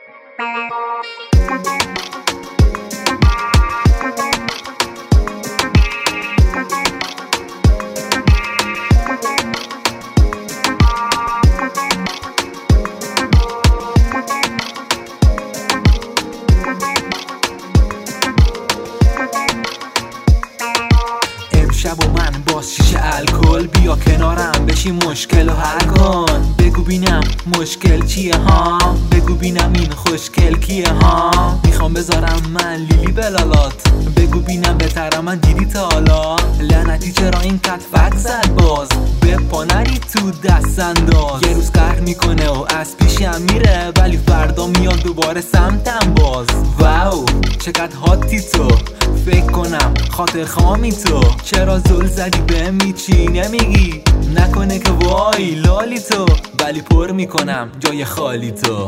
امشب و من باز شیشه الکل، بیا کنارم بشی مشکل و حل کن. بگو بینم مشکل چیه ها، بگو بینم این خوشگل کیه ها. میخوام بذارم من لیلی بلالات، بگو بینم بهترم من دیدی تا حالا. لعنتی چرا این کتفک زد باز، به پا نری تو دست انداز. یه روز قهر میکنه و از پیشم میره، ولی فردا میاد دوباره سمتم باز. واو چقدر هاتی تو، فکر کنم خاطر خامی تو. چرا زل زدی به میچی نمیگی، نکنه که وای لالی تو. ولی پر میکنم جای خالی تو.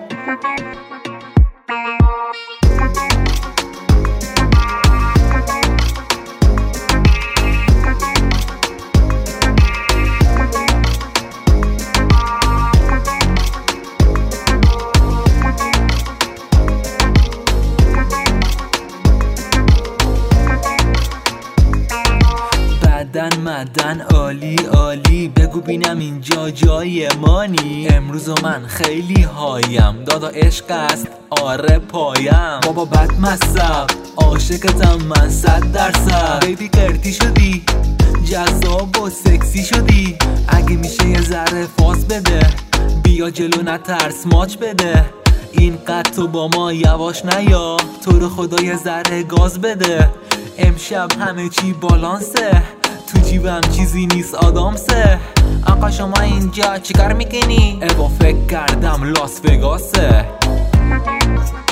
مدن عالی عالی، بگو بینم اینجا جای مانی. امروز من خیلی هایم، دادا عشق است آره پایم. بابا بد مصب عاشقتم من 100%. بیبی قرتی شدی جذاب و سکسی شدی، اگه میشه یه ذره فاز بده، بیا جلو نترس ماچ بده. اینقدر تو با ما یواش نیا، تو رو خدا یه ذره گاز بده. امشب همه چی بالانسه، تو جیبم چیزی نیست آدامسه. آقا شما اینجا چیکار میکنی؟ ایوا فکر کردم لاس وگاسه.